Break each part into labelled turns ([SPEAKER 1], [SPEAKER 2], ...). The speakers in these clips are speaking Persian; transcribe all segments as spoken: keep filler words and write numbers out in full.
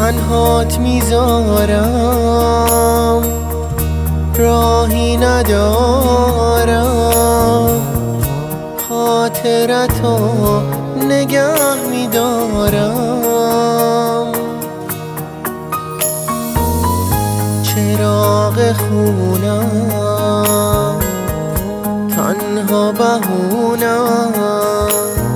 [SPEAKER 1] تنهات میذارم، راهی ندارم، خاطرتو نگه میدارم. چراغ خونم تنها بهونم،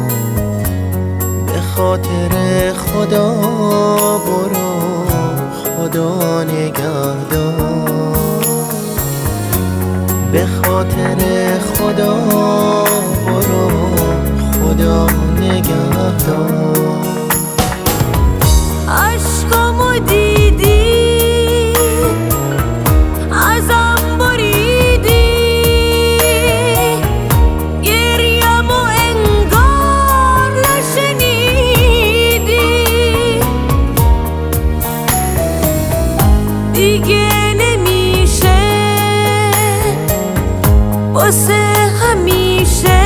[SPEAKER 1] به خاطر خدا برو خدا نگهدار، به خاطر خدا برو خدا نگهدار.
[SPEAKER 2] عشقامو دیدی ازم بریدی، گریمو انگار نشنیدی، دیگه نمیشه واسه همیشه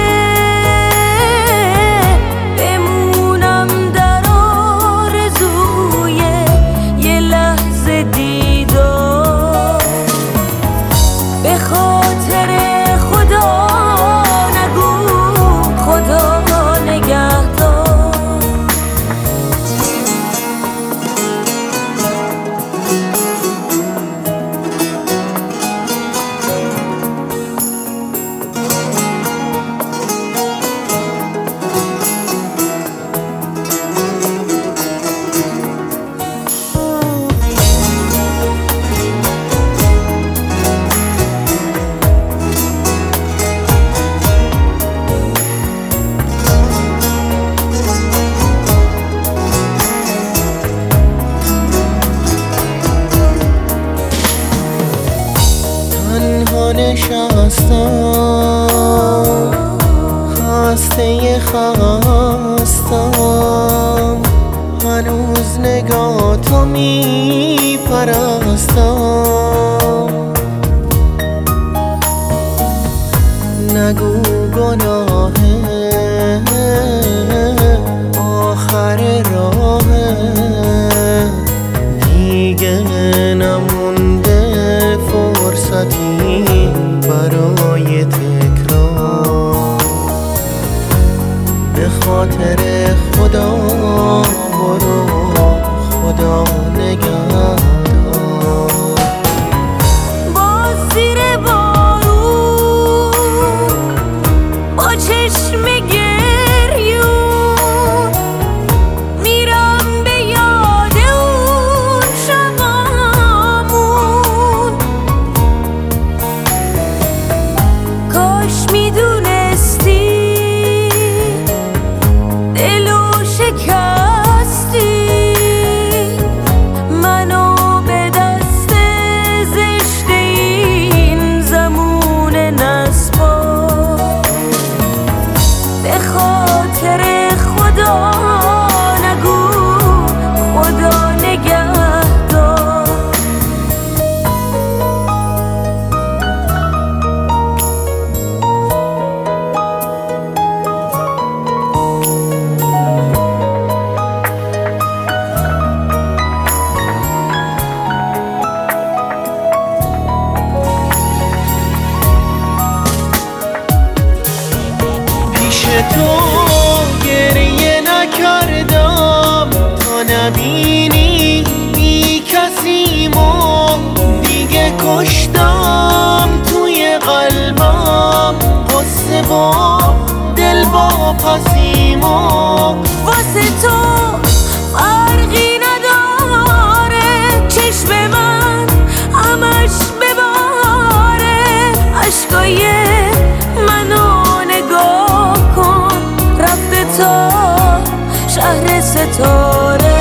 [SPEAKER 2] بمونم در آرزوی یه لحظه دیدار. به خاطر خدا نگو خدا نگهدار.
[SPEAKER 1] تنها نشستم، خسته خستم، هنوز نگاه تو میپرستم. نگو گناهه آخر راهه، دیگه نمونده فرصتی برای تکرار. به خاطر خدا برو خدا نگهدار.
[SPEAKER 2] باز زیر بارون با چشم گریون میرم به یاد اون شبامون. کاش میدونستی دلو شکستی، منو به دست زشت این زمون نسپار. به خاطر خدا نگو خدا نگهدار.
[SPEAKER 1] پیش تو گریه نکردم تا نبینی بی کسیمو، دیگه کشتم توی قلبم قصه با دل با پسیمو.
[SPEAKER 2] واسه تو فرقی نداره چشم من همش بباره، عشقای منو نگاه کن رفته تا شهر ستاره.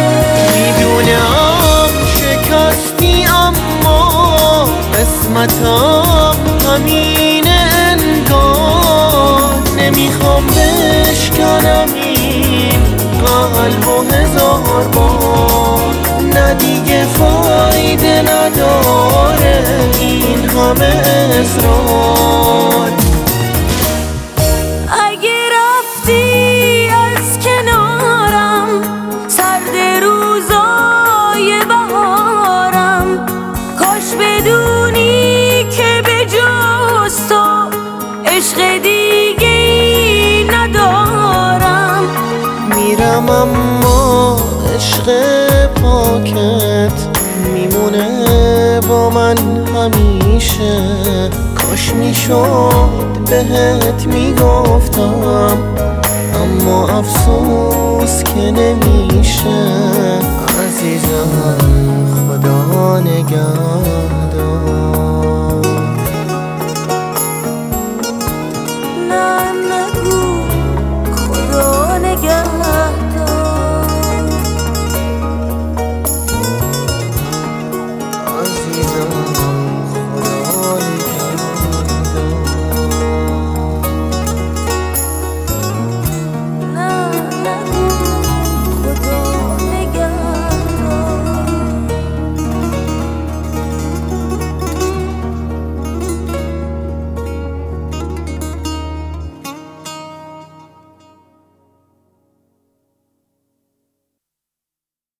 [SPEAKER 1] میدونم شکستی اما قسمتم همینه انگار، نمیخوام بشکنم این قلب و هزار بار. نه دیگه فایده نداره این همه اصرار.
[SPEAKER 2] اگه رفتی از کنارم سرد روزا
[SPEAKER 1] عشق پاکت میمونه با من همیشه. کاش میشد بهت میگفتم اما افسوس که نمیشه. عزیزم خدا نگهدار.